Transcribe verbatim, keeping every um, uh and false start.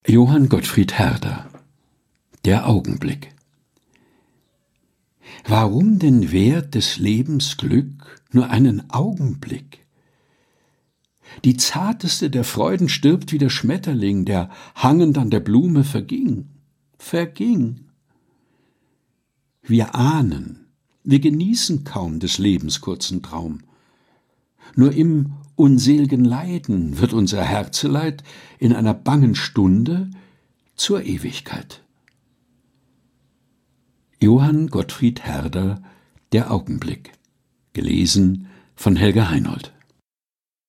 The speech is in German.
Johann Gottfried Herder: Der Augenblick. Warum denn währt des Lebens Glück nur einen Augenblick? Die zarteste der Freuden stirbt wie der Schmetterling, der hangend an der Blume verging, verging. Wir ahnen, wir genießen kaum des Lebens kurzen Traum. Nur im unsel'gen Leiden wird unser Herzeleid in einer bangen Stunde zur Ewigkeit. Johann Gottfried Herder: Der Augenblick. Gelesen von Helga Heinold.